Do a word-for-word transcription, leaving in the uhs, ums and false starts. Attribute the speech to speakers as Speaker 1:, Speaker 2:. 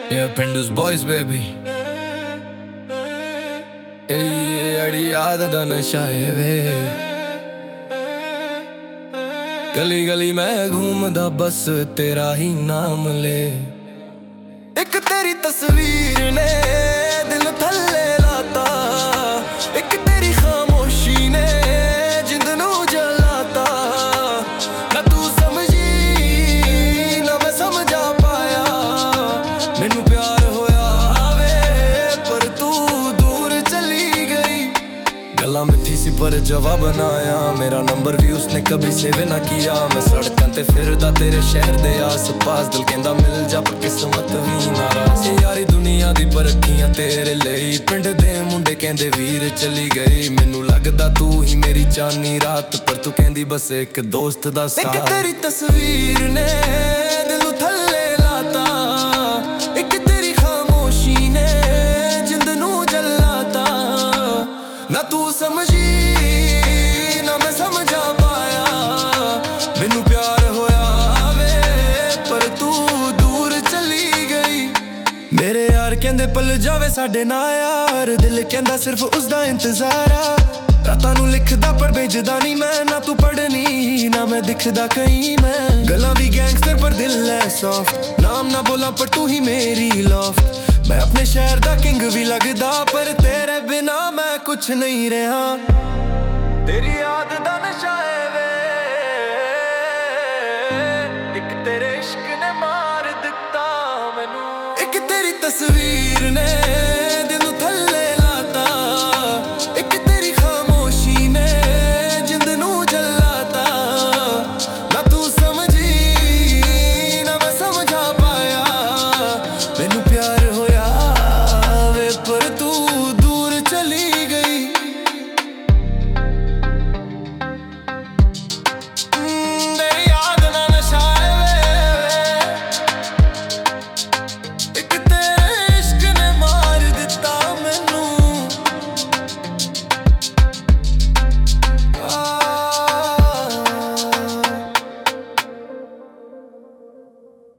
Speaker 1: Yeah, Pendus boys, baby. Ey, अड़ी याद दा नशा है वे। गली गली मैं घूमदा बस तेरा ही नाम ले। एक तेरी तस्वीर ने दिल थल्ले लाता, एक तेरी खामोशी ने जिंद नू जलाता। ना तू समझी ना मैं समझा पाया, मैनू प्यार होया वे पर तू दूर चली गई। गल्लां मिठी सी पर जवाब ना आया, मेरा नंबर भी उसने कभी सेव ना किया। मैं सड़कां ते फिरदा तेरे शहर दे आस पास, दिल कहंदा मिल जा पर किस्मत भी नाराज। यारी दुनिया दी परखियां तेरे ਲਈ, पिंड दे मुंडे कहंदे वीर चली गई। मैनू लगदा तू ही मेरी चांदनी रात, पर तू कहंदी बस एक दोस्त दा साथ। एक तेरी तस्वीर ने दिल थल्ले लाता, एक तेरी खामोशी ने जिंद नू जलाता। ना तू समझी ना मैं समझा पाया, मैनू प्यार होया वे पर तू दूर चली गई। मेरे यार कहंदे पल जावे साडे ना यार, दिल कहंदा सिर्फ उसदा इंतजार आ। रातां नू लिखदा पर भेजदा नहीं मैं, ना तू पढ़नी ना मैं दिखदा कहीं मैं। गल्लां भी गैंगस्टर पर दिल है सॉफ्ट, नाम ना बोला पर तू ही मेरी लॉफ्ट। मैं अपने शहर दा किंग भी लगदा, पर तेरे बिना मैं कुछ नहीं रहा। तेरी याद दा नशा है वे, एक तेरे इश्क ने मार दिता मैनू। एक तेरी तस्वीर ने